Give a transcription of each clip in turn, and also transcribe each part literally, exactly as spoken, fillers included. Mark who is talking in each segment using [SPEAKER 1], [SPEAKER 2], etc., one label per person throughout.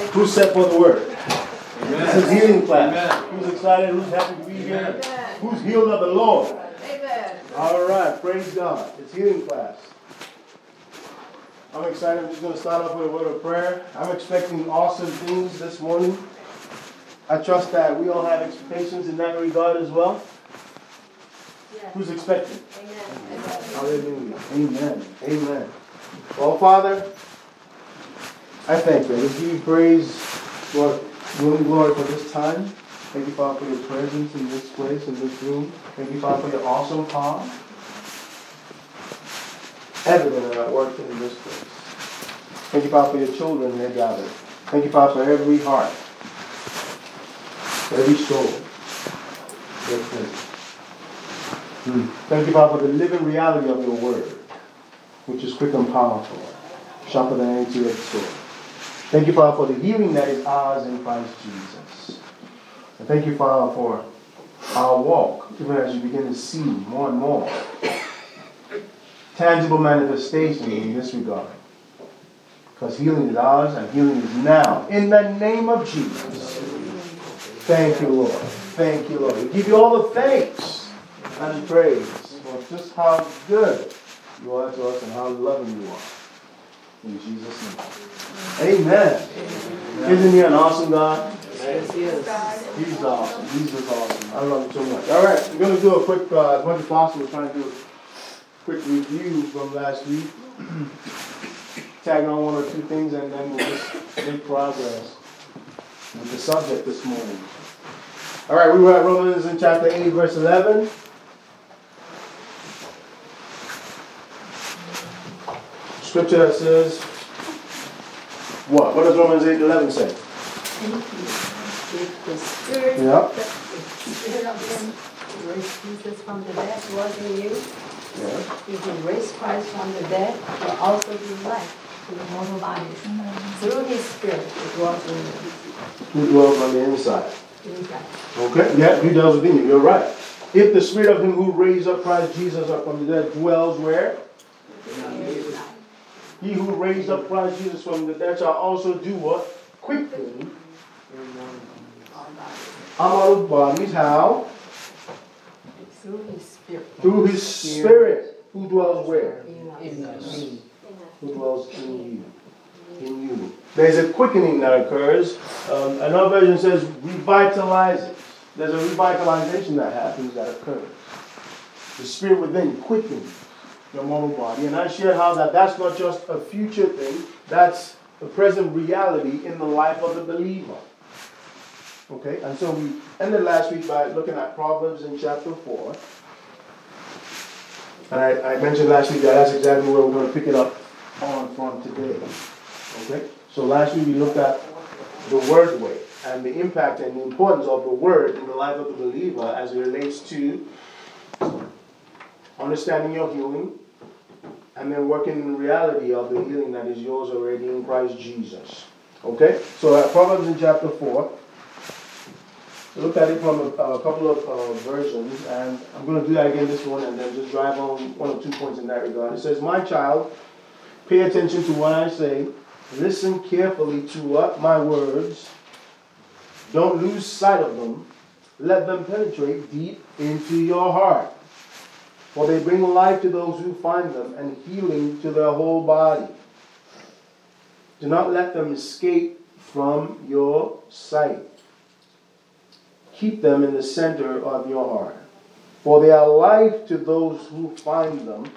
[SPEAKER 1] Who's set for the word? Amen. This is healing class. Amen. Who's excited? Who's happy to be here? Amen. Who's healed of the Lord? Amen. All right, praise God. It's healing class. I'm excited. I'm just going to start off with a word of prayer. I'm expecting awesome things this morning. I trust that we all have expectations in that regard as well. Yes. Who's expecting? Amen. Hallelujah. Amen. Amen. Well, Father, I thank you. I give you praise, Lord, glory, glory for this time. Thank you, Father, for your presence in this place, in this room. Thank you, Father, for your awesome power. Evident and at work in this place. Thank you, Father, for your children that gathered. Thank you, Father, for every heart, for every soul. Hmm. Thank you, Father, for the living reality of your word, which is quick and powerful, sharper than any two-edged sword. Thank you, Father, for the healing that is ours in Christ Jesus. And thank you, Father, for our walk, even as you begin to see more and more tangible manifestation in this regard. Because healing is ours and healing is now. In the name of Jesus. Thank you, Lord. Thank you, Lord. We give you all the thanks and praise for just how good you are to us and how loving you are. In Jesus' name. Amen. Amen. Isn't he an awesome God? Yes, he is. He's awesome. He's just awesome. I love him so much. All right, we're going to do a quick, uh, as much as possible, trying to do a quick review from last week. Tag on one or two things and then we'll just make progress with the subject this morning. All right, we were at Romans in chapter eight, verse eleven. Scripture that says, what? What does Romans eight eleven say?
[SPEAKER 2] If the spirit,
[SPEAKER 1] yep.
[SPEAKER 2] the, the spirit of him who raised Jesus from the dead was in you,
[SPEAKER 1] yeah.
[SPEAKER 2] if he raised Christ from the dead, will also give life to the mortal bodies through his spirit who dwells in you.
[SPEAKER 1] Who dwells on the inside.
[SPEAKER 2] Inside.
[SPEAKER 1] Okay, yeah, he dwells within you. You're right. If the spirit of him who raised up Christ Jesus up from the dead dwells where? He who raised up Christ Jesus from the dead shall also do what? Quickly. Our bodies, how?
[SPEAKER 2] Through his spirit.
[SPEAKER 1] Through his spirit. Who dwells where?
[SPEAKER 2] In us.
[SPEAKER 1] Who dwells in you. In you. There's a quickening that occurs. Um, another version says revitalizes. There's a revitalization that happens, that occurs. The spirit within quickens your mortal body. And I shared how that that's not just a future thing, that's the present reality in the life of the believer. Okay, and so we ended last week by looking at Proverbs in chapter four. And I, I mentioned last week that that's exactly where we're going to pick it up on from today. Okay, so last week we looked at the word way and the impact and the importance of the word in the life of the believer as it relates to understanding your healing, and then working in the reality of the healing that is yours already in Christ Jesus. Okay? So at Proverbs in chapter four, we looked at it from a, a couple of uh, versions, and I'm going to do that again this one and then just drive on one or two points in that regard. It says, my child, pay attention to what I say. Listen carefully to what? My words. Don't lose sight of them. Let them penetrate deep into your heart. For they bring life to those who find them and healing to their whole body. Do not let them escape from your sight. Keep them in the center of your heart. For they are life to those who find them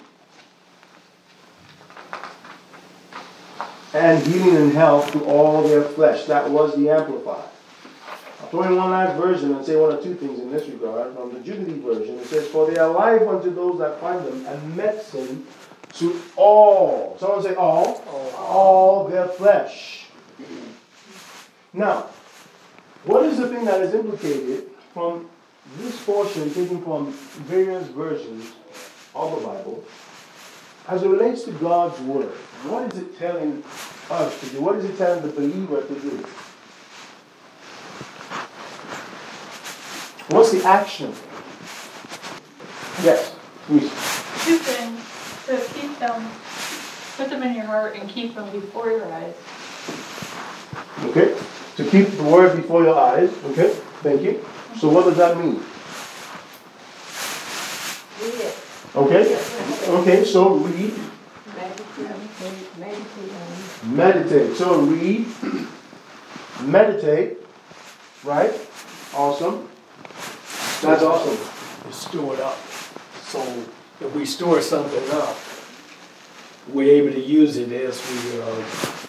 [SPEAKER 1] and healing and health to all their flesh. That was the Amplified. I'll throw in one last version and say one or two things in this regard. From the Jubilee version, it says, for they are life unto those that find them, and medicine to all. Someone say all. All, all their flesh. Now, what is the thing that is implicated from this portion, taken from various versions of the Bible, as it relates to God's word? What is it telling us to do? What is it telling the believer to do? What's the action? Yes, please.
[SPEAKER 3] Two things. To keep them, put them in your heart and keep them before your eyes.
[SPEAKER 1] Okay? To keep the word before your eyes. Okay? Thank you. So what does that mean?
[SPEAKER 2] Read it.
[SPEAKER 1] Okay? Okay, so read.
[SPEAKER 2] Meditate.
[SPEAKER 1] Meditate. So read. Meditate. Right? Awesome. That's awesome.
[SPEAKER 4] It's stored up. So if we store something up, we're able to use it as we are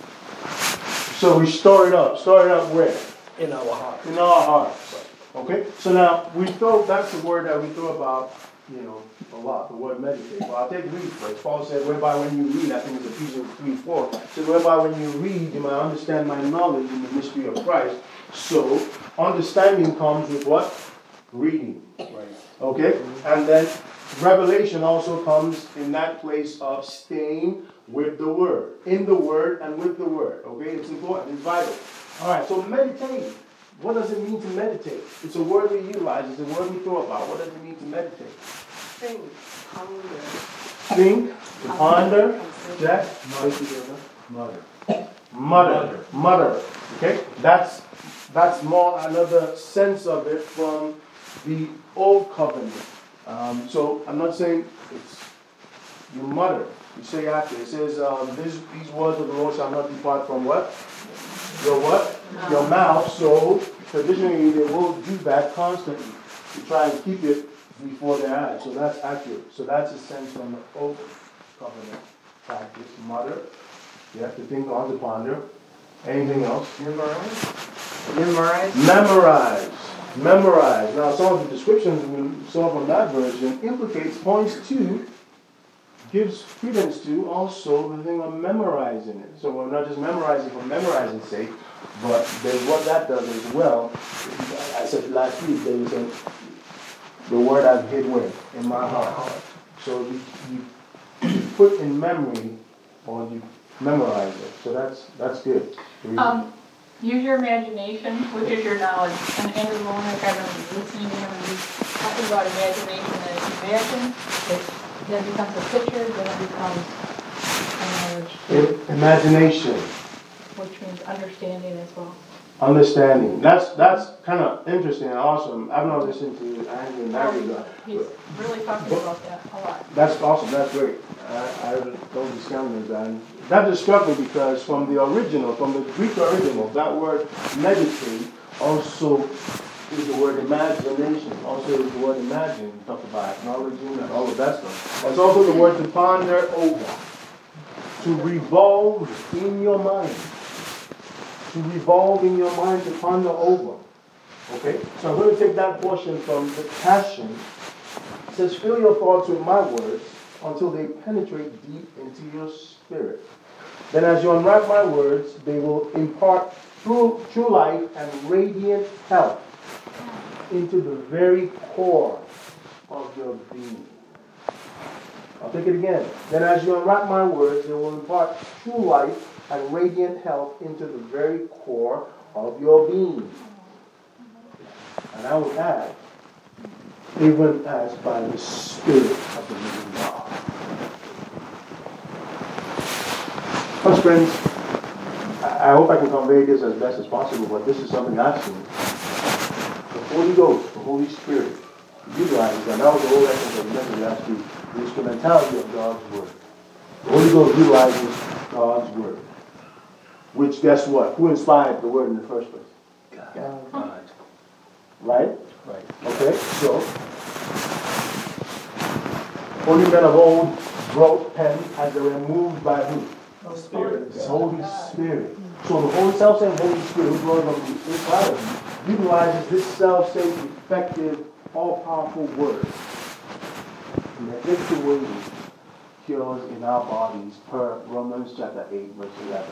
[SPEAKER 1] So we store it up. Store it up where?
[SPEAKER 4] in our heart.
[SPEAKER 1] In our hearts. Okay? So now, we throw, that's the word that we throw about, you know, a lot, the word meditate. Well, I'll take read first. Paul said, whereby when you read, I think it's Ephesians three four, it says, whereby when you read, you might understand my knowledge in the mystery of Christ. So, understanding comes with what? Reading.
[SPEAKER 4] Right.
[SPEAKER 1] Okay? And then, revelation also comes in that place of staying with the Word. In the Word and with the Word. Okay? It's important. It's vital. Alright, so meditate. What does it mean to meditate? It's a word we utilize. It's a word we throw about. What does it mean to meditate?
[SPEAKER 2] Think. Ponder.
[SPEAKER 1] Think, to ponder, Jack,
[SPEAKER 4] Mother.
[SPEAKER 1] mutter, mutter. Okay? That's that's more another sense of it from the old covenant. Um, so I'm not saying it's you mutter. You say after. It says um, this, these words of the Lord shall not depart from what? Your what? Your mouth. So traditionally they will do that constantly to try and keep it before their eyes. So that's accurate. So that's a sense from the old covenant practice. Mutter. You have to think on to ponder. Anything else?
[SPEAKER 2] Memorize. Memorize.
[SPEAKER 1] Memorize. Memorize. Now some of the descriptions we saw from that version implicates, points to, gives credence to also the thing of memorizing it. So we're not just memorizing for memorizing's sake, but there's what that does as well. I said last week there was a, the word I've hid where? In my heart. So you, you put in memory or you memorize it. So that's that's good.
[SPEAKER 3] Um, use your imagination, which is your knowledge. And Andrew Womack, I've been listening to him, and he's talking about imagination. And if you imagine, it then becomes a picture, then it becomes a knowledge,
[SPEAKER 1] I- Imagination.
[SPEAKER 3] which means understanding as well.
[SPEAKER 1] Understanding. That's that's kind of interesting and awesome. I've not listened to Andrew in that
[SPEAKER 3] Oh,
[SPEAKER 1] regard.
[SPEAKER 3] he's really talking about that a lot.
[SPEAKER 1] That's awesome. That's great. I, I don't discount that. And that just struck me because from the original, from the Greek original, that word meditate also is the word imagination. Also is the word imagine. We talk about acknowledging and all of that stuff. It's also the word to ponder over. To revolve in your mind. To revolve in your mind, to ponder over. Okay? So I'm going to take that portion from the Passion. It says, fill your thoughts with my words until they penetrate deep into your spirit. Then as you unwrap my words, they will impart true, true life and radiant health into the very core of your being. I'll take it again. Then as you unwrap my words, they will impart true life and radiant health into the very core of your being. And I would add, even as by the Spirit of the living God. First, friends, I hope I can convey this as best as possible, but this is something I've seen. The Holy Ghost, the Holy Spirit, utilizes, and that was the whole essence of the message last week, the instrumentality of God's Word. The Holy Ghost utilizes God's Word. Which, guess what? Who inspired the Word in the first place?
[SPEAKER 4] God. God.
[SPEAKER 1] Right?
[SPEAKER 4] Right.
[SPEAKER 1] Okay, so holy men of old wrote pen as they were moved by who?
[SPEAKER 4] The Spirit.
[SPEAKER 1] The Holy Spirit. So the Holy self-same Holy Spirit, who dwells on the inside of you, utilizes this self-same effective, all-powerful word in the effectuating cures in our bodies per Romans chapter eight, verse eleven.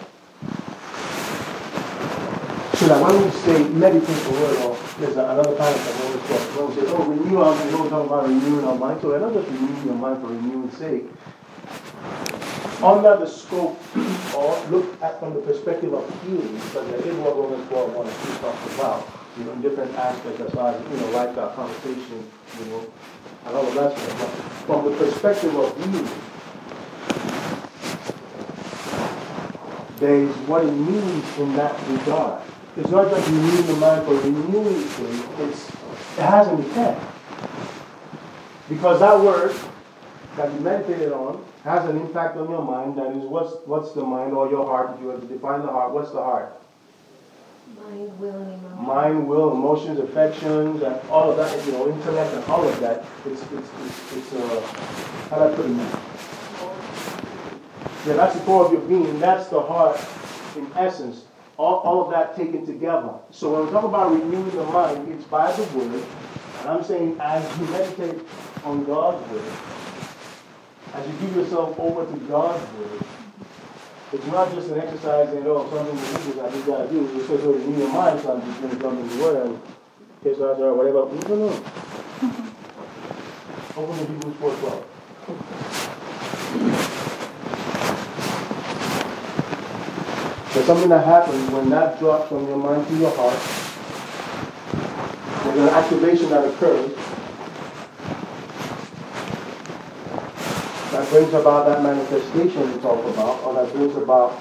[SPEAKER 1] So that when we say meditate the word, or there's another kind of thing when we say, oh, renew our mind, we're talking about renewing our mind. So we're not just renewing your mind for renewing's sake. Under the scope, or look at from the perspective of healing, because there is what Romans twelve one and two talks about, you know, in different aspects as far as, you know, like our conversation, you know, and all of that stuff. But from the perspective of healing, there is what it means in that regard. It's not just renewing the mind for renewing sake, it's, it has an effect. Because that word that you meditated on has an impact on your mind. That is, what's, what's the mind or your heart? If you were to define the heart, what's the heart?
[SPEAKER 2] Mind, will, and emotion.
[SPEAKER 1] Mind, will, emotions, affections, and all of that, you know, intellect and all of that. It's, it's, it's, it's uh, how do I put it now? Yeah, that's the core of your being. That's the heart in essence. All, all of that taken together. So when we talk about renewing the mind, it's by the word. And I'm saying as you meditate on God's word, as you give yourself over to God's word, it's not just an exercise in, oh, something religious I just got to do. It's just to renew your mind, so I'm just going to jump in the word and kiss out or whatever. No, no. Open to Hebrews four twelve. There's something that happens when that drops from your mind to your heart. There's an activation that occurs that brings about that manifestation we talk about, or that brings about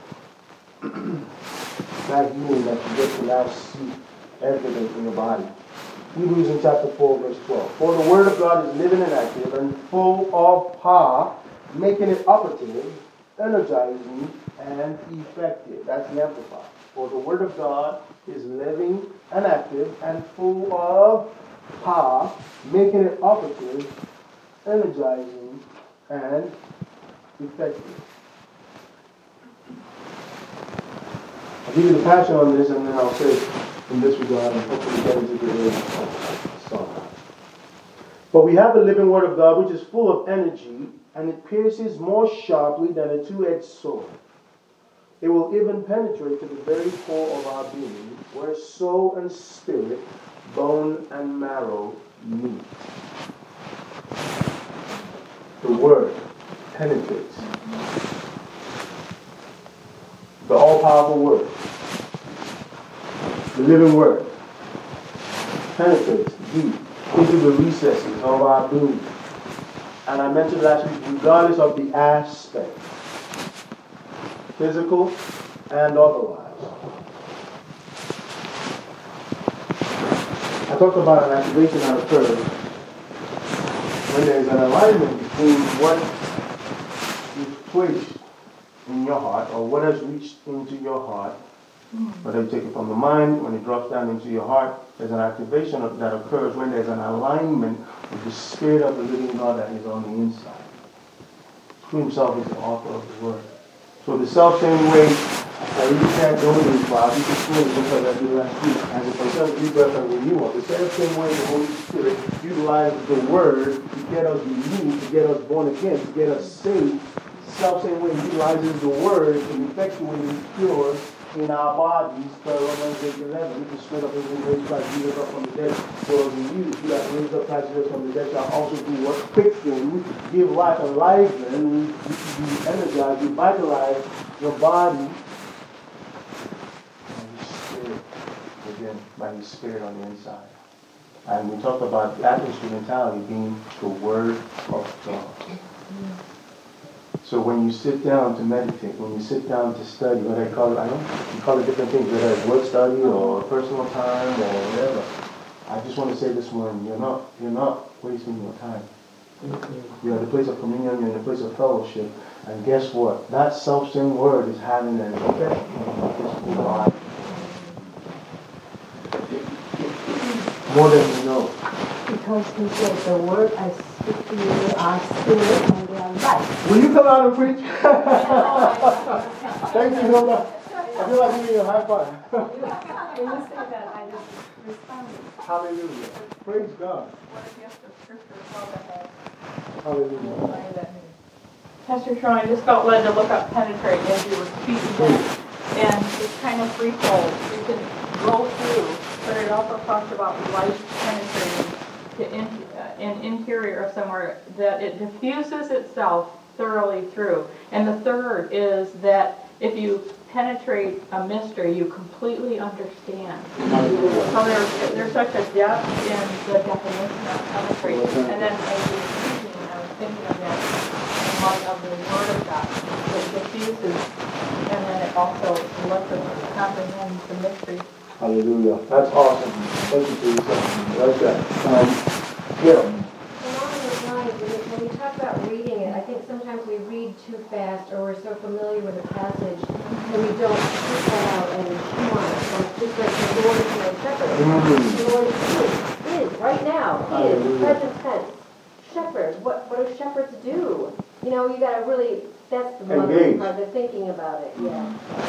[SPEAKER 1] that healing that you get to now see evident in your body. Hebrews in chapter four, verse twelve. For the word of God is living and active and full of power, making it operative, energizing, and effective. That's the Amplified. For the word of God is living and active and full of power, making it operative, energizing, and effective. I'll give you the passion on this, and then I'll say in this regard, and hopefully get into the song. But we have the living word of God, which is full of energy, and it pierces more sharply than a two-edged sword. It will even penetrate to the very core of our being, where soul and spirit, bone and marrow meet. The word penetrates. The all-powerful word, the living word, penetrates deep into the recesses of our being. And I mentioned last week, regardless of the aspect, physical and otherwise. I talked about an activation that occurs when there is an alignment between what is placed in your heart, or what has reached into your heart, whether you take it from the mind, when it drops down into your heart, there's an activation of, that occurs when there's an alignment with the Spirit of the living God that is on the inside, who himself is the author of the word. So the self-same way that you can't go in cloud, you can swim because I did last week, as a percent of rebirth and renewal. The same way the Holy Spirit utilizes the word to get us renewed, to get us born again, to get us saved. Self-same way he utilizes the word to effectuate his cure in our bodies, per Romans eight eleven, which is straight up and raised Christ Jesus up from the dead. So as we use, he that raised up Christ Jesus from the dead shall also do what? Quicken, give life and life, and be energized, revitalize your body by his spirit, again, by his spirit on the inside. And we talked about that instrumentality being the word of God. So when you sit down to meditate, when you sit down to study, what I call it, I don't you call it different things, whether it's word study or personal time or whatever. I just want to say this morning, you're not you're not wasting your time. You're at the place of communion, you're in the place of fellowship, and guess what? That self-same word is having an effect on your physical body. More than you know.
[SPEAKER 2] Because he said, the word I speak to you are spirit and they are life.
[SPEAKER 1] Will you come out and preach? Thank you, Hilda. I feel like giving you a high five.
[SPEAKER 2] When you said that, I just responded.
[SPEAKER 1] Hallelujah. Praise God.
[SPEAKER 3] What a gift of scripture has.
[SPEAKER 1] Hallelujah.
[SPEAKER 3] Pastor Sean, I just felt led to look up penetrate as you were speaking, and it's kind of threefold. You can go through, but it also talks about light penetrating to in, uh, an interior of somewhere, that it diffuses itself thoroughly through. And the third is that if you penetrate a mystery, you completely understand. So there's, there's such a depth in the definition of penetrate. And then as you were speaking, I was thinking of that in light of the Word of God. It diffuses, and then it but also to let them comprehend the mystery.
[SPEAKER 1] Hallelujah. That's awesome. Thank you, Jesus. That's good. Um, yeah.
[SPEAKER 5] Along those lines, when we- when we talk about reading it, I think sometimes we read too fast, or we're so familiar with a passage, and we don't pick that out and chew on it. Like, just like the Lord is my shepherd.
[SPEAKER 1] Mhm.
[SPEAKER 5] The Lord is, is, right now, is,
[SPEAKER 1] Hallelujah.
[SPEAKER 5] present tense. Shepherd, what, what do shepherds do? You know, you gotta really, that's the
[SPEAKER 1] Engage.
[SPEAKER 5] mother part, the thinking about it, yeah.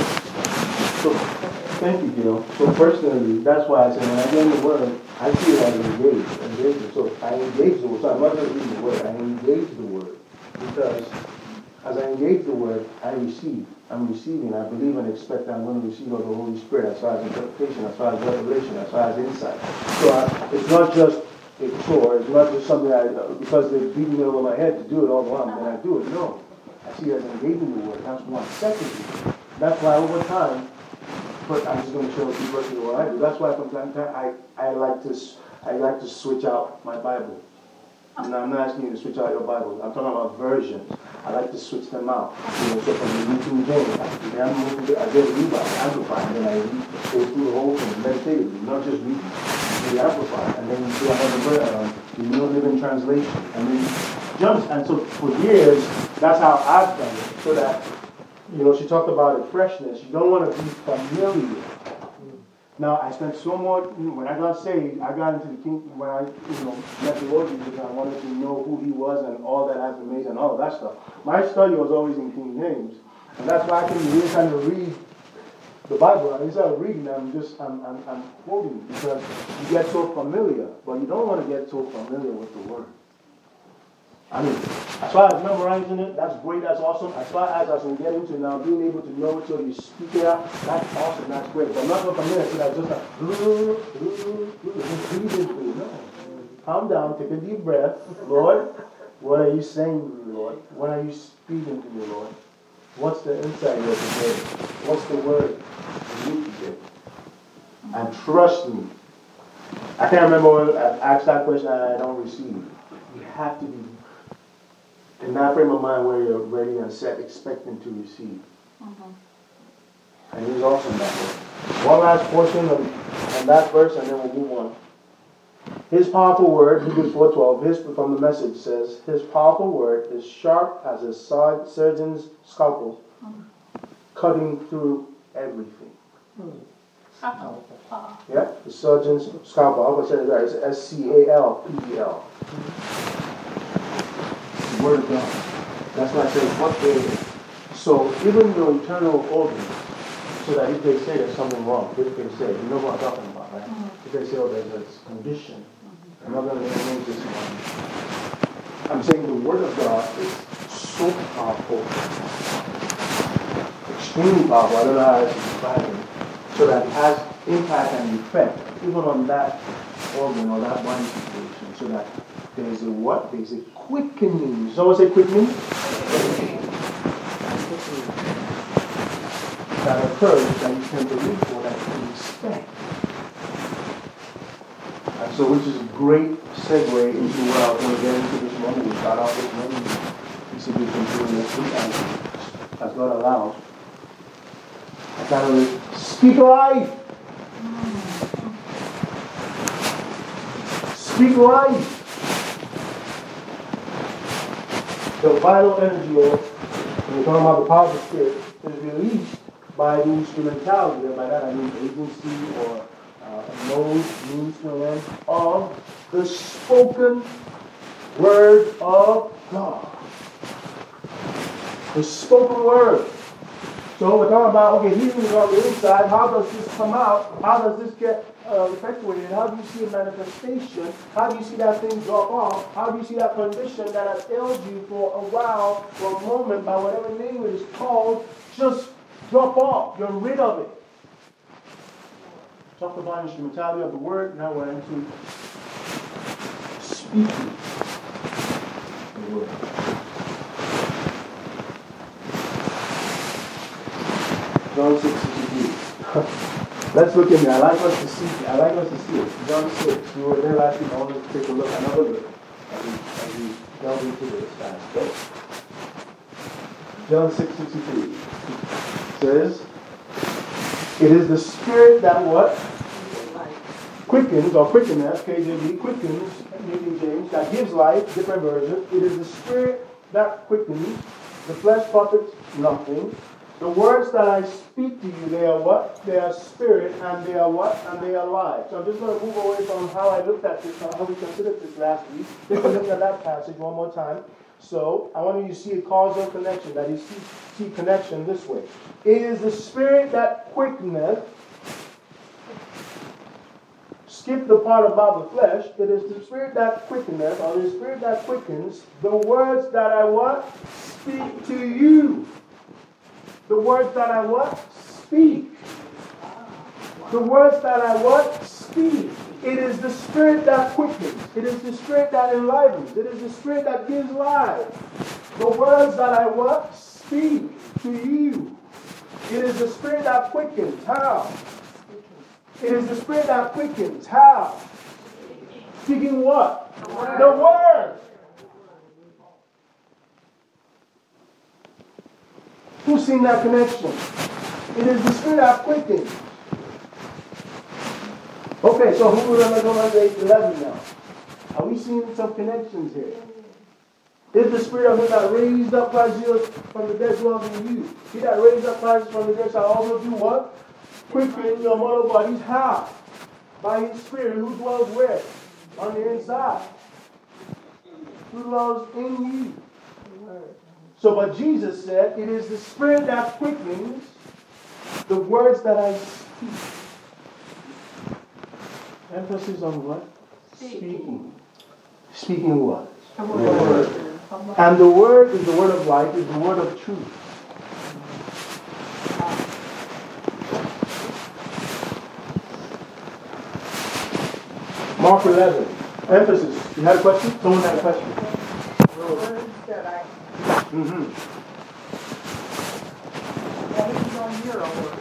[SPEAKER 1] So, thank you, Gil. So personally, that's why I said when I get in the word, I see it as engaged. engaged. So I engage the word. So I'm not just reading the word, I engage the word. Because as I engage the word, I receive. I'm receiving. I believe and expect I'm going to receive of the Holy Spirit as far as interpretation, as far as revelation, as far as insight. So I, it's not just a chore. It's not just something I, because they're beating it over my head to do it all the time, then I do it. No. I see it as engaging the word. That's one. Secondly, that's why over time, but I'm just going to show you verses of what I do. That's why from time to time I, I like to I like to switch out my Bible. And I'm not asking you to switch out your Bible. I'm talking about versions. I like to switch them out. You know, so from the New King James, I, I'm moving to, I get a new Bible, Amplify, and then I read, go through the whole thing, meditatively, not just reading. You Amplify, and then you do another um, the New Living Translation, and then jumps. And so for years, that's how I've done it, so that. You know, she talked about it, freshness. You don't want to be familiar. Now, I spent so much, when I got saved, I got into the king, when I, you know, met the Lord Jesus, I wanted to know who he was and all that affirmation and all of that stuff. My study was always in King James. And that's why I can really kind of read the Bible. Instead of reading, I'm just, I'm, I'm, I'm quoting because you get so familiar. But you don't want to get so familiar with the Word. I mean, as far as memorizing it, that's great, that's awesome. As far as I can get into now, being able to know it so you speak it out, that's awesome, that's great. But not for a minute, so that's just like, breathe into it. No. Calm down, take a deep breath. Lord, what are you saying to me, Lord? What are you speaking to me, Lord? What's the insight you're today? What's the word you need today? And trust me. I can't remember when I asked that question and I don't receive. You have to be in that frame of mind where you're ready and set, expecting to receive. Mm-hmm. And he's awesome that way. One last portion of and that verse, and then we'll move on. His powerful word, Hebrews four twelve, his from the Message says, his powerful word is sharp as a surgeon's scalpel, mm-hmm. cutting through everything. Mm-hmm. Uh, yeah, the surgeon's scalpel. I was going to say that it's S C A L P E L. Word of God. That's why I say what they. So even your internal organs, so that if they say there's something wrong, if they say, you know what I'm talking about, right? Mm-hmm. If they say, oh, there's a condition, mm-hmm. I'm not going to name this one. I'm saying the Word of God is so powerful, extremely powerful. I don't know how to describe it, so that it has impact and effect even on that organ or that body situation, so that there's a what? There's a quickening. Someone say quickening? That occurs that you can believe for, that you can expect. And so, which is a great segue into where I was going to get into this morning. We start off with when we see we can do next week as, as God allows. I kind of speak life. Speak life. The vital energy, or when we're talking about the power of the Spirit, is released by the instrumentality, and by that I mean agency or uh, mode, means to an end, of the spoken word of God. The spoken word. So we're talking about, okay, healing is on the inside. How does this come out? How does this get uh, effectuated? How do you see a manifestation? How do you see that thing drop off? How do you see that condition that has ailed you for a while, for a moment, by whatever name it is called, just drop off? You're rid of it. Talk about instrumentality of the word. Now we're into speaking the word. John six sixty-three. Let's look in there. I like us to see. I like us to see it. John six. We were there last week. I want to take a look, another look, as we, as we delve into this time. Okay? John six sixty-three says, It is the Spirit that what? Quickens, or quickeneth, K J V, quickens, New King James, that gives life, different version. It is the Spirit that quickens. The flesh profits nothing. The words that I speak to you, they are what? They are spirit, and they are what? And they are life. So I'm just going to move away from how I looked at this, how we considered this last week. Let's look at that passage one more time. So I want you to see a causal connection, that you see, see connection this way. It is the Spirit that quickeneth. Skip the part about the flesh. It is the Spirit that quickeneth, or the Spirit that quickens, the words that I what? Speak to you. The words that I what? Speak. The words that I what? Speak. It is the Spirit that quickens. It is the Spirit that enlivens. It is the Spirit that gives life. The words that I what? Speak to you. It is the Spirit that quickens. How? It is the Spirit that quickens. How? Speaking what? The Word. The Word. Who's seen that connection? It is the Spirit that quickens. Okay, so who will remember Romans eight eleven now? Are we seeing some connections here? Is the Spirit of Him that raised up Christ Jesus from the dead dwells in you? He that raised up Christ from the dead shall also do what? Quicken your mortal bodies. How? By His Spirit, who dwells where? On the inside. Who dwells in you. So, but Jesus said, it is the Spirit that quickens the words that I speak. Emphasis on what? Speaking. Speaking what? The word. And the word is the word of life, is the word of truth. Mark eleven. Emphasis. You had a question? Someone had a question.
[SPEAKER 6] Words that I
[SPEAKER 1] Mm-hmm.
[SPEAKER 6] that is on your word.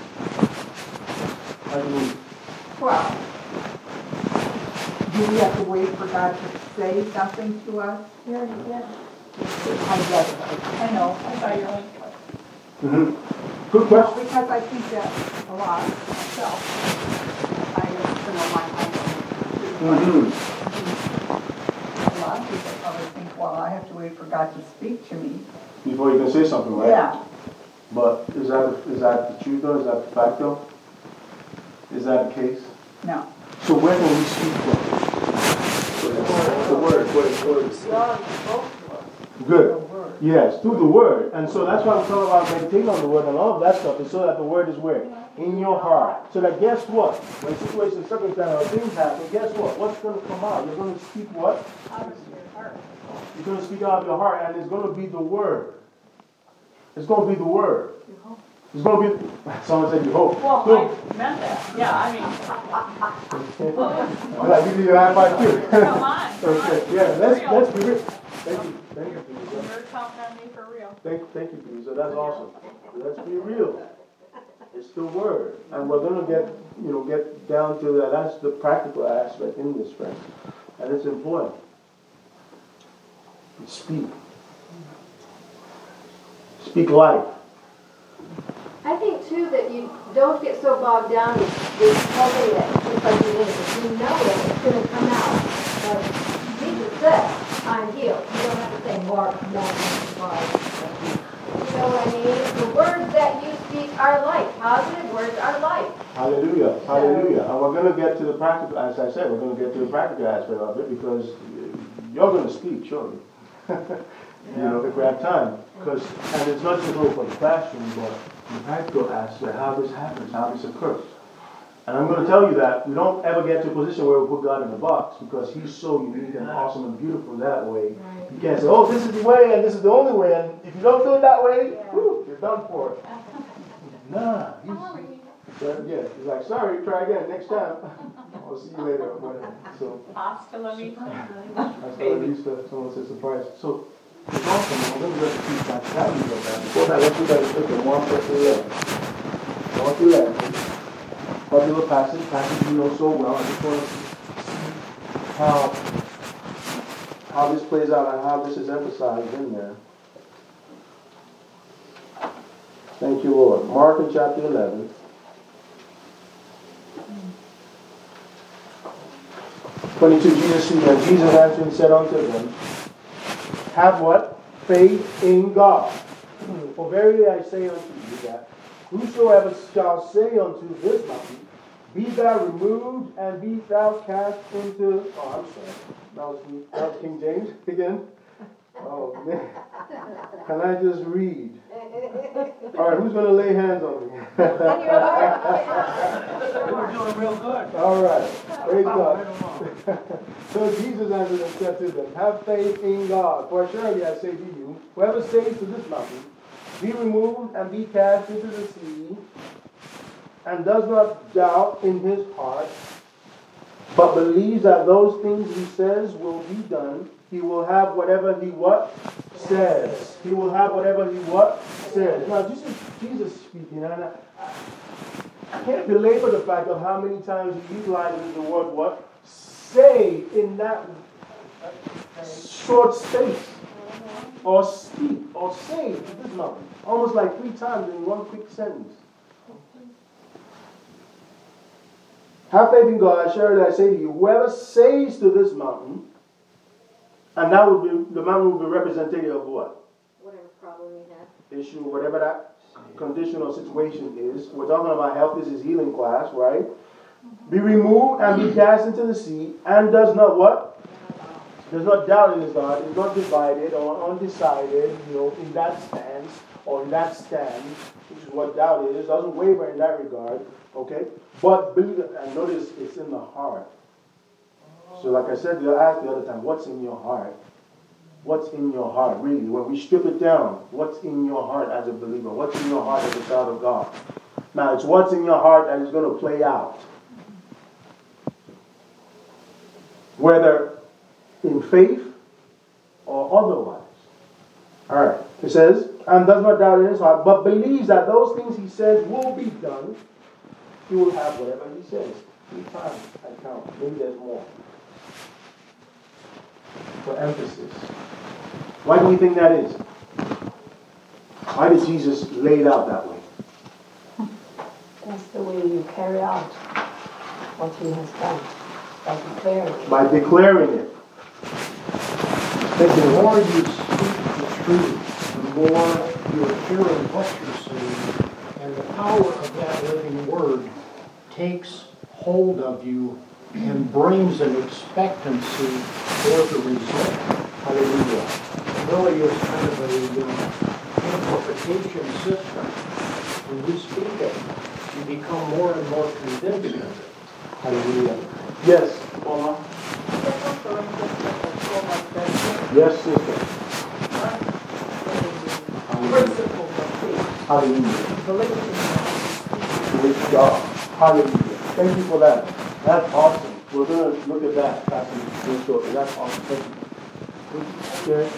[SPEAKER 1] I mean,
[SPEAKER 6] Well, do we have to wait for God to say something to us?
[SPEAKER 2] Yeah, yeah.
[SPEAKER 6] I guess.
[SPEAKER 3] I know, I saw your link.
[SPEAKER 1] mm-hmm. Good
[SPEAKER 6] Well,
[SPEAKER 1] question.
[SPEAKER 6] because I think that a lot myself. I spend a lot of time on it.
[SPEAKER 1] Mm-hmm.
[SPEAKER 6] A lot of people probably think, well, I have to wait for God to speak to me.
[SPEAKER 1] Before you can say something, right?
[SPEAKER 6] Yeah.
[SPEAKER 1] But is that is that the truth though? Is that the fact though? Is that the case?
[SPEAKER 6] No.
[SPEAKER 1] So where can we speak from? The word. The word.
[SPEAKER 6] God spoke to us.
[SPEAKER 1] Good.
[SPEAKER 6] The word.
[SPEAKER 1] Yes, through the word. And so that's why I'm talking about meditating on the word and all of that stuff is so that the word is where? In your heart. So that guess what? When situations, circumstances, or things happen, guess what? What's going to come out? You're going to speak what?
[SPEAKER 3] Out of your heart.
[SPEAKER 1] You're going to speak out of your heart, and it's going to be the word. It's going to be the word. It's going to be, someone said you hope.
[SPEAKER 3] Well,
[SPEAKER 1] So,
[SPEAKER 3] I meant that, yeah, I mean,
[SPEAKER 1] I'm like, give you a high five too.
[SPEAKER 3] come on.
[SPEAKER 1] Okay, yeah, let's, let's be real. Thank you, thank you, Peter.
[SPEAKER 3] You're counting on me for real.
[SPEAKER 1] Thank, thank you, Peter. So that's awesome. Let's be real. It's the word. And we're going to get, you know, get down to that. That's the practical aspect in this, friends. And it's important. Speak. Speak life.
[SPEAKER 5] I think too that you don't get so bogged down with with hoping that just like it is. If you know it, it's going to come out. But Jesus said, I'm healed. You don't have to say Mark one, five. You know what I mean? The words that you speak are life. Positive words are life.
[SPEAKER 1] Hallelujah. Hallelujah. And we're going to get to the practical, as I said, we're going to get to the practical aspect of it because you're going to speak, surely. You know, if we have time. Because, and it's not just only for the classroom, but the practical aspect, how this happens, how this occurs. And I'm going to tell you that we don't ever get to a position where we put God in a box because He's so unique and awesome and beautiful that way. You can't say, oh, this is the way and this is the only way, and if you don't do it that way, whew, you're done for it. Nah, He's, uh, yeah, He's like, sorry, try again next time. I'll see you later. So,
[SPEAKER 3] Hasta la vista.
[SPEAKER 1] Hasta la vista. Someone said surprise. So, it's awesome. We're going to let you keep that value of that. Before that, let's do that in scripture. one verse eleven. one to eleven. Popular passage, passage you know so well. I just want to see how, how this plays out and how this is emphasized in there. Thank you, Lord. Mark in chapter eleven. twenty-two, Jesus, and Jesus answering said unto them, have what? Faith in God. For verily I say unto you that whosoever shall say unto this mountain, be thou removed and be thou cast into, oh, I'm sorry, that was, that was King James again. Oh, man. Can I just read? All right, who's going to lay hands on me?
[SPEAKER 4] We're doing real good.
[SPEAKER 1] All right, praise God. So Jesus answered and said to them, have faith in God, for surely I say to you, whoever says to this mountain, be removed and be cast into the sea, and does not doubt in his heart, but believes that those things he says will be done, he will have whatever he what? Says. He will have whatever he what? Says. Now, this is Jesus speaking, and I, I can't belabor the fact of how many times he utilizes the word what? Say in that short space. Or speak, or say to this mountain. Almost like three times in one quick sentence. Have faith in God, surely I say to you, whoever says to this mountain, and that would be, the mountain would be representative of what?
[SPEAKER 5] Whatever problem you have.
[SPEAKER 1] Issue, whatever that condition or situation is. We're talking about health, this is healing class, right? Be removed and be cast into the sea, and does not what? Does not doubt in his heart, is not divided or undecided, you know, in that stance or in that stand, which is what doubt is, doesn't waver in that regard, okay? But believe it, and notice it's in the heart. So like I said, you asked the other time, what's in your heart? What's in your heart, really? When we strip it down, what's in your heart as a believer? What's in your heart as a child of God? Now, it's what's in your heart that is going to play out. Whether in faith or otherwise. All right. It says, and does not doubt in his heart, but believes that those things he says will be done. He will have whatever he says. Three times I count. Maybe there's more. For emphasis. Why do we think that is? Why did Jesus lay it out that way?
[SPEAKER 2] That's the way you carry out what he has done. By declaring.
[SPEAKER 1] By declaring it.
[SPEAKER 7] That the more you speak the truth, the more you're hearing what you're saying, and the power of that living word takes hold of you and brings an expectancy for the result. Hallelujah. It really is kind of a uh, amplification system. When you speak it, you become more and more convinced of it.
[SPEAKER 1] Hallelujah. Yes, Paula. Yes, sister.
[SPEAKER 6] Principles of faith.
[SPEAKER 1] Hallelujah.
[SPEAKER 6] Believing
[SPEAKER 1] Praise God. Hallelujah. Thank you for that. That's awesome. We're going to look at that passage shortly. That's awesome. Thank you. Okay.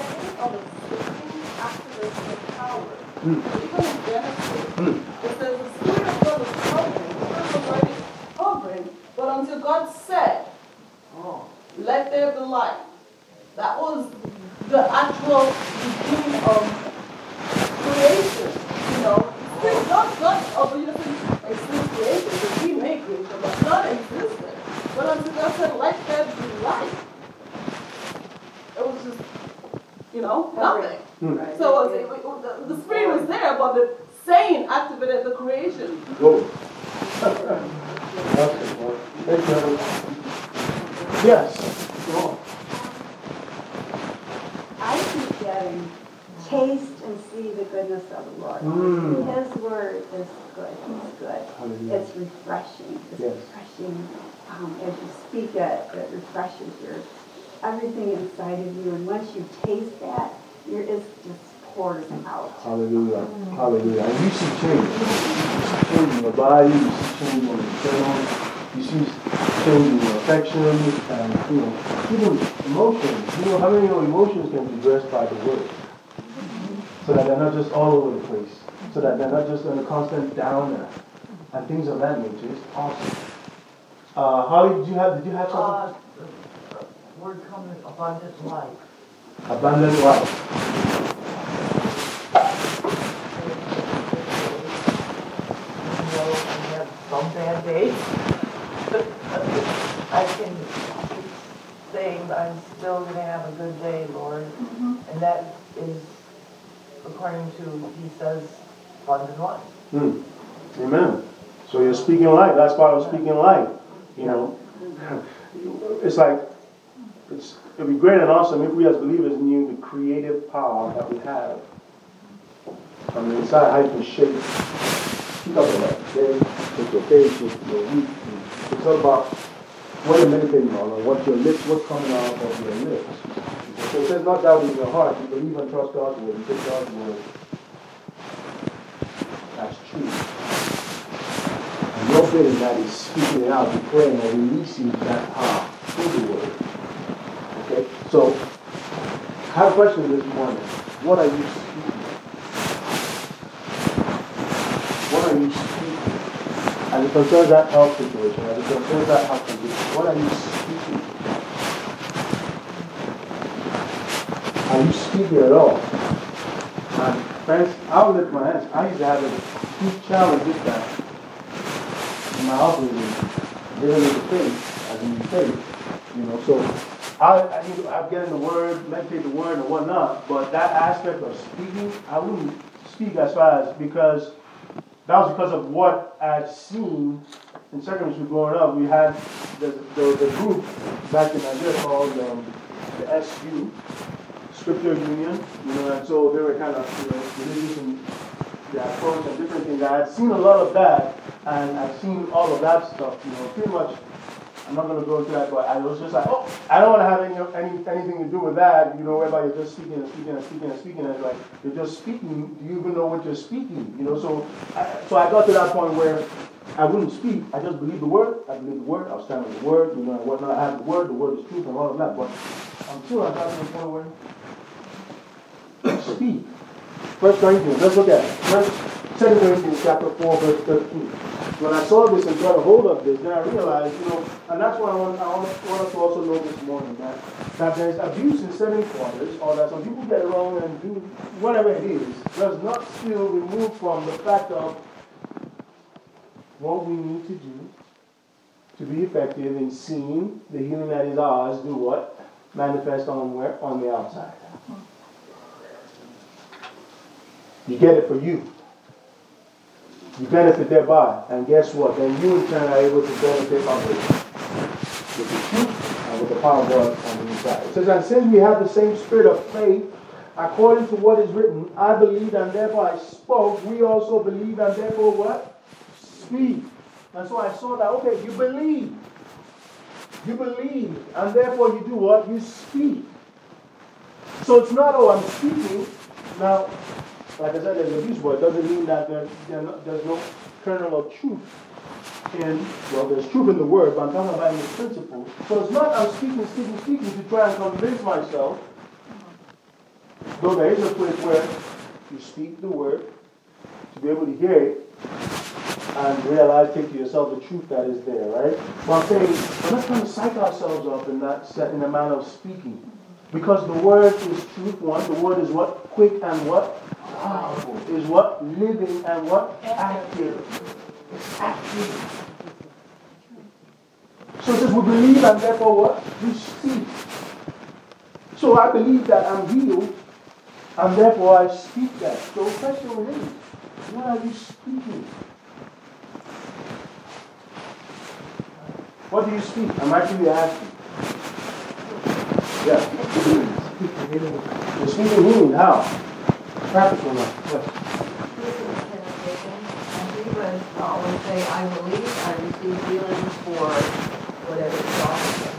[SPEAKER 6] Hmm. Even in Genesis, hmm. it says the Spirit of God was hovering, the Spirit of God is hovering, but until God said, oh, let there be light. That was the actual beginning of creation. You know, still God, God obviously exists creation, because He made creation, but God existed. But until God said, let there be light, it was just, you know, nothing.
[SPEAKER 1] Hmm.
[SPEAKER 6] So it was, it, the, the Spirit was there, but the saying activated the creation.
[SPEAKER 1] Go. Thank you. Yes. Go on.
[SPEAKER 8] I keep getting taste and see the goodness of the Lord.
[SPEAKER 1] Mm.
[SPEAKER 8] His word is good. He's good.
[SPEAKER 1] Hallelujah.
[SPEAKER 8] It's refreshing. It's
[SPEAKER 1] Yes.
[SPEAKER 8] refreshing. Um, as you speak it, it refreshes your everything inside of you. And once you taste that, your it just pours out.
[SPEAKER 1] Hallelujah. Mm. Hallelujah. And you see change. You see change in your body. You see change on your soul. You see change in your affections and, you know, even emotions. You know, how many of your emotions can be dressed by the word? So that they're not just all over the place. So that they're not just on a constant downer and things of that nature. It's awesome. Uh, Holly, did you have, did you have something?
[SPEAKER 9] Uh, word coming, abundant life.
[SPEAKER 1] Abundant life.
[SPEAKER 9] You know, we have some bad days. I can told, I'm still gonna have a good day, Lord. And that is according to, he says, abundant life.
[SPEAKER 1] Hmm. Amen. So you're speaking life. That's part of speaking life. You know, it's like it's it'd be great and awesome if we as believers knew the creative power that we have from the inside, how you can shape. Keep up with that. Then with your face, with your week. It's all about what you're meditating on, or what your lips, what's coming out of your lips. So it says not doubt in your heart. You believe and trust God's word. You take God's word. That's true. And your feeling that is speaking it out, declaring or releasing that power through the word. Okay? So, I have a question this morning. What are you speaking? What are you speaking? As it concerns that health situation, as it concerns that health condition, what are you speaking? Are you speaking at all? And friends, I'll lift my hands. I used to have a huge challenge with that in my upbringing, dealing with the faith, as in faith, you know. So I, I need to, I get in the Word, meditate the Word and whatnot, but that aspect of speaking, I wouldn't speak as far as, because that was because of what I'd seen in circumstances growing up. We had the, the, the group back in Nigeria called um, the S U, Scripture Union, you know, and so they were kind of, you know, religious in their approach and different things. I had seen a lot of that, and I've seen all of that stuff, you know, pretty much. I'm not going to go into that, but I was just like, oh, I don't want to have any, any anything to do with that, you know, whereby you're just speaking and speaking and speaking and speaking, and it's like, you're just speaking, do you even know what you're speaking, you know, so I, so I got to that point where I wouldn't speak, I just believe the word, I believe the word, I was standing with the word, you know, and whatnot, I have the word, the word is truth and all of that, but until I got to the point where speak. First Corinthians, let's look at it. First, Second Corinthians chapter four, verse thirteen. When I saw this and got a hold of this, then I realized, you know, and that's what I want, I want, want us to also know this morning, that, that there's abuse in certain quarters, or that some people get it wrong and do whatever it is, does not still remove from the fact of what we need to do to be effective in seeing the healing that is ours do what? Manifest on where? On the outside. You get it for you. You benefit thereby. And guess what? Then you in turn are able to benefit others with the truth and with the power of God on the inside. It says, and since we have the same spirit of faith, according to what is written, I believed and therefore I spoke, we also believe and therefore what? Speak. And so I saw that, okay, you believe. You believe. And therefore you do what? You speak. So it's not, oh, I'm speaking. Now, like I said, there's abuse, but it doesn't mean that there, there not, there's no kernel of truth in, well, there's truth in the word, but I'm talking about in the principle. So it's not I'm speaking, speaking, speaking to try and convince myself, though there is a place where you speak the word to be able to hear it and realize, take to yourself the truth that is there, right? But I'm saying, we're not trying to psych ourselves up in that set, in the manner of speaking. Because the word is truth, one. The word is what? Quick and what? Powerful. Is what? Living and what? Active. It's active. So it says we believe and therefore what? We speak. So I believe that I'm healed and therefore I speak that. So the question is, what are you speaking? What do you speak? I'm actually asking. Yeah. You're speaking healing. How? Practical now. Yes.
[SPEAKER 2] And he would always say, I believe I receive healing for whatever it's offering.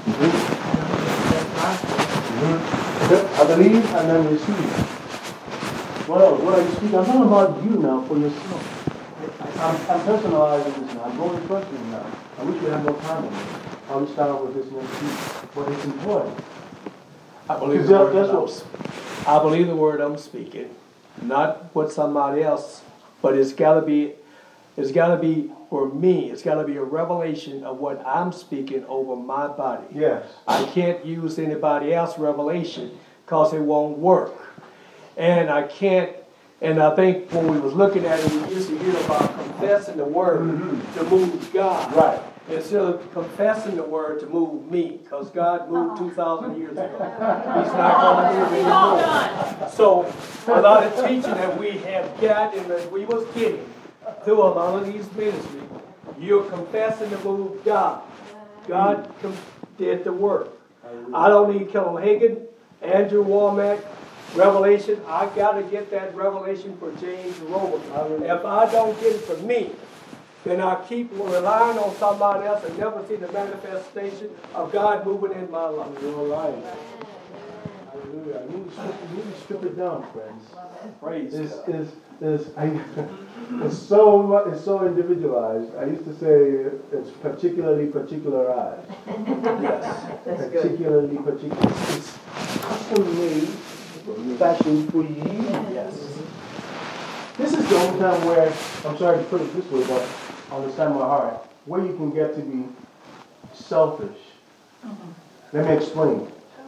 [SPEAKER 1] Mm-hmm. I believe and then receive. What else? What are you speaking? I'm talking about you now for yourself. I'm, I'm personalizing this now. I'm going to trust you now. I wish we had more time on this. I'll start with this next week. But it's important.
[SPEAKER 4] I believe the word I'm, I believe the word I'm speaking, not what somebody else, but it's got to be, it's got to be for me. It's got to be a revelation of what I'm speaking over my body.
[SPEAKER 1] Yes.
[SPEAKER 4] I can't use anybody else's revelation because it won't work, and I can't. And I think when we was looking at it, we used to hear about confessing the word mm-hmm. to move God.
[SPEAKER 1] Right.
[SPEAKER 4] instead of confessing the word to move me, because God moved two thousand years ago. He's not going to move anymore. So a lot of teaching that we have got and that we was getting through a lot of these ministries, you're confessing to move God. God com- did the work. I don't need Kellum Hagin, Andrew Womack, Revelation. I got to get that revelation for James Robert. If I don't get it for me, then I keep relying on somebody else and never see the manifestation of God moving in my life.
[SPEAKER 1] You're life. Hallelujah. You need to strip, you need to strip it down, friends.
[SPEAKER 4] Praise
[SPEAKER 1] It's,
[SPEAKER 4] God.
[SPEAKER 1] it's, it's, I, it's so mu- it's so individualized. I used to say it's particularly particularized.
[SPEAKER 4] Yes.
[SPEAKER 9] That's good.
[SPEAKER 1] Particularly particular. It's custom made, fashioned for you.
[SPEAKER 4] Yes.
[SPEAKER 1] This is the only time where, I'm sorry to put it this way, but I understand my heart, where you can get to be selfish. Let me explain.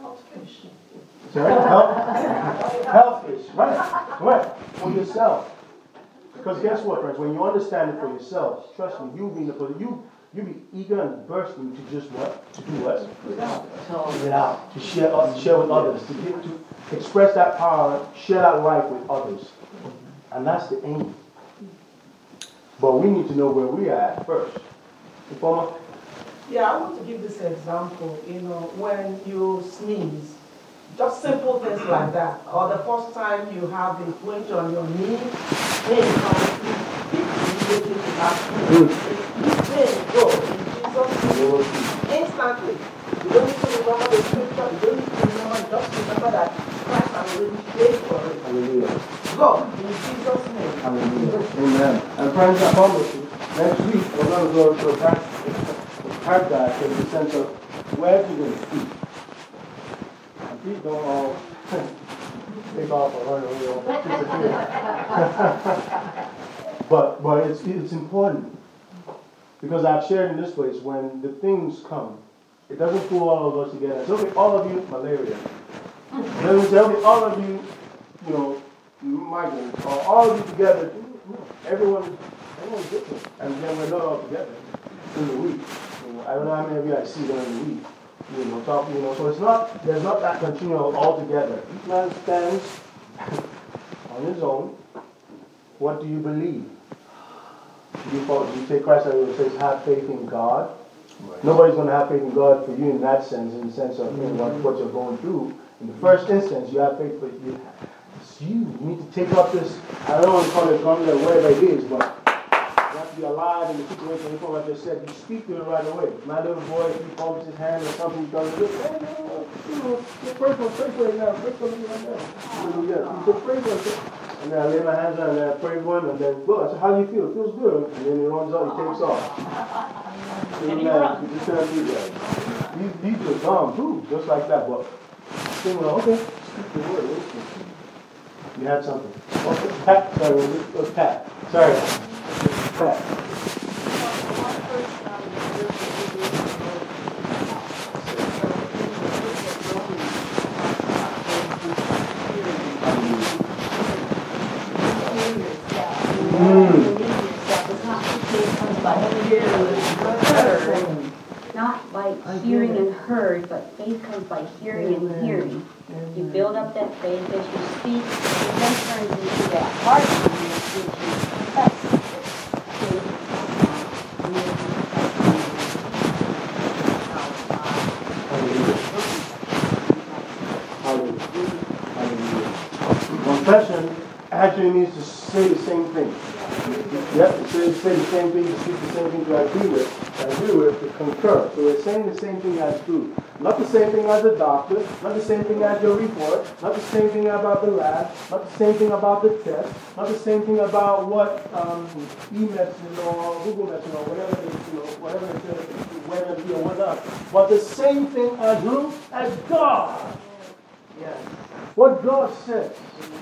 [SPEAKER 1] Sorry? Help, selfish, right? Right. For yourself. Because guess what, friends? When you understand it for yourself, trust me, you'll be in the position, you you'll be eager and bursting to just what? To do what? To get out. To share, to share with others. To get to express that power, share that life with others. And that's the aim. But we need to know where we are at first. Informer?
[SPEAKER 6] Yeah, I want to give this example. You know, when you sneeze, just simple things like that. Or the first time you have the twinge on your knee, pain comes, immediately to that pain. Pain goes in Jesus' name instantly. You don't need to remember the scripture. You don't need to remember. Just remember that Christ has already paid for it.
[SPEAKER 1] Hallelujah.
[SPEAKER 6] Go in Jesus' name.
[SPEAKER 1] Hallelujah. Amen. And friends, I promise you, next week we're going to go to a paradise in the sense of where you're going to speak. And feet don't all take off or run away or disappear. but but it's, it's important. Because I've shared in this place, when the things come, it doesn't fool all of us together. It's okay, all of you, malaria. It doesn't say, okay, all of you, you know, migrants, or all of you together. Everyone, everyone's different. And then we're not all together in the week. You know, I don't know how many of you I see during the week. You know, talk, you know, so it's not, there's not that continual all together. Each man stands on his own. What do you believe? Do you, follow, do you say Christ says have faith in God? Right. Nobody's going to have faith in God for you in that sense, in the sense of you know, what, what you're going through. In the first instance, you have faith for you. It's you. You need to take up this, I don't want to call it gauntlet or whatever it is, but you have to be alive in the situation. Like I just said, you speak to it right away. My little boy, if he pumps his hand or something, he does it. Hey, no, you know, pray for, pray for it now. Pray for me right now. Hallelujah. So pray for it. And then I lay my hands on him and I pray for him, and then, well, I said, how do you feel? It feels good. And then he runs out, he takes off.
[SPEAKER 3] And he runs.
[SPEAKER 1] You can't do that. These, these are gone too, just like that. But saying, well, okay, speak the word. Listen. You had something. Oh, Pat, sorry, it was Pat. Sorry. Pat.
[SPEAKER 8] Not by hearing and heard, but faith comes by hearing and hearing. You build up that faith as you speak, it then turns into that heart which you confess.
[SPEAKER 1] Confession actually means to say the same thing. You have to say, say the same thing, to speak the same thing, to agree with, to agree with, to concur. So we're saying the same thing as true. Not the same thing as the doctor, not the same thing as your report, not the same thing about the lab, not the same thing about the test, not the same thing about what um, e-medicine or Google medicine or whatever it is, you know, whatever it is, whether it be or whatnot. But the same thing as who? As God.
[SPEAKER 9] Yes.
[SPEAKER 1] What God says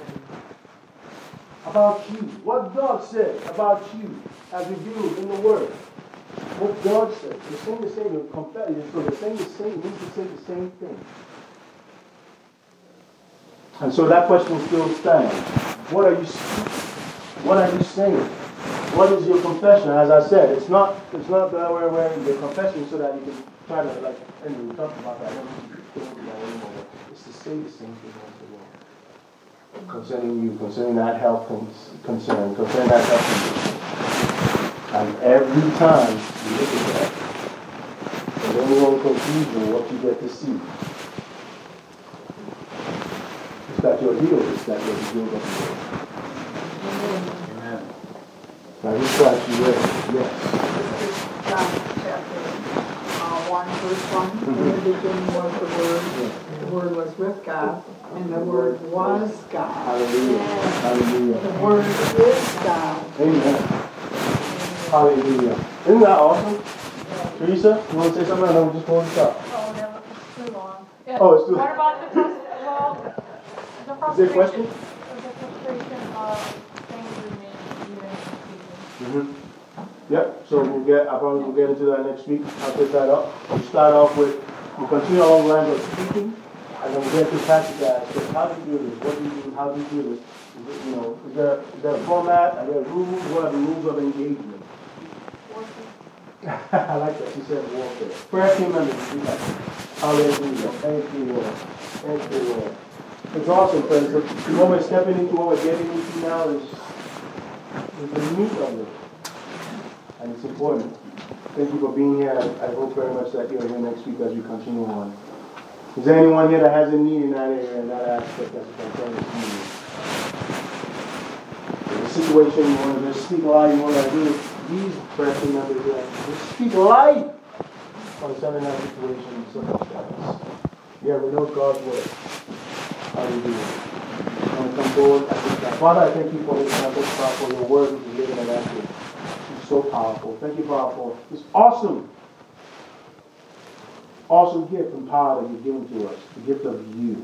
[SPEAKER 1] about you. What God said about you as revealed in the Word. What God said. You're saying the same, you're confessing. So you're saying the same, you need to say the same thing. And so that question still stands. What are you speaking? What are you saying? what is your confession? As I said, it's not it's not that where where the confession so that you can try to like and we talked about that. I don't need to go into that anymore. But it's to say the same thing once again. Concerning you, concerning that health con- concern, concerning that health condition. And every time you look at that, there's only one conclusion what you get to see. It's that you're healed, it's that you're healed of the Amen. Now this Christ you read, yes.
[SPEAKER 3] This is John chapter uh, one, verse one. In the beginning was the Word, the Word was with God, and the Word was God.
[SPEAKER 1] Hallelujah. Hallelujah.
[SPEAKER 3] The Word is God.
[SPEAKER 1] Amen. Hallelujah. Isn't that awesome? Teresa, you want to say something? I know we just going to stop.
[SPEAKER 3] Oh, never, it's too long. Yeah.
[SPEAKER 1] Oh, it's too
[SPEAKER 3] What about the frustration? Well, the frustration.
[SPEAKER 1] Is there a question?
[SPEAKER 3] The frustration of things remain even in the season.
[SPEAKER 1] Mm-hmm. Yep, so we'll get, I probably will get into that next week. I'll take that up. We'll start off with, we'll continue along the lines of speaking, and then we'll get to practice that. So how do you do this? What do you do? How do you do this? Is it, you know, is there, is there a format? Are there rules? What are the rules of engagement? I like that. She said warfare. Prayer team members, do that. Hallelujah. Thank you, Lord. Thank you, Lord. It's awesome, friends. What we're stepping into, what we're getting into now is, is the meat of it. And it's important. Thank you for being here. I, I hope very much that you're here next week as we continue on. Is there anyone here that has a need in that area, in that aspect that's concerning you? The situation you want to just speak life, you want to do these prayer team members here, just speak life concerning that situation, circumstance. Yeah, we know God's word. Hallelujah. I want to come forward. I think that. Father, I thank you for this message, for your word which is living and active. It's so powerful. Thank you, Father, for this awesome, awesome gift and power that you've given to us, the gift of you.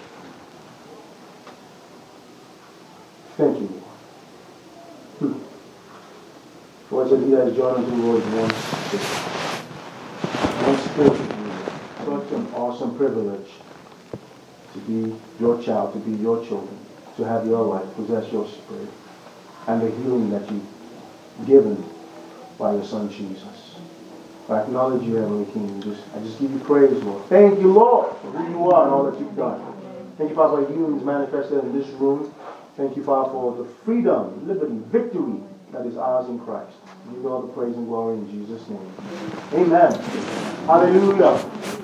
[SPEAKER 1] Thank you, Lord. Hmm. For us, he has joined us in Lord one spirit. One spirit. Such an awesome privilege to be your child, to be your children, to have your life, possess your spirit, and the healing that you've given by your Son Jesus. I acknowledge you, Heavenly King. Just, I just give you praise, Lord. Thank you, Lord, for who you are and all that you've done. Thank you, Father, for healing is manifested in this room. Thank you, Father, for the freedom, liberty, victory that is ours in Christ. We give you all the praise and glory in Jesus' name. Amen. Hallelujah.